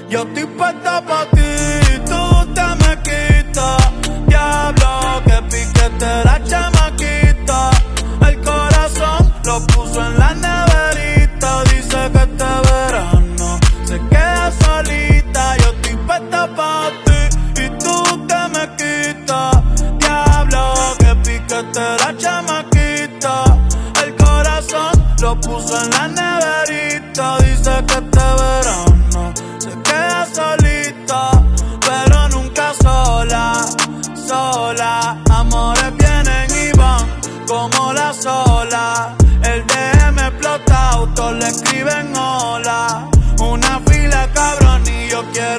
Yo estoy puesta pa' ti, tú te me quitas. Diablo, que piquete la chama.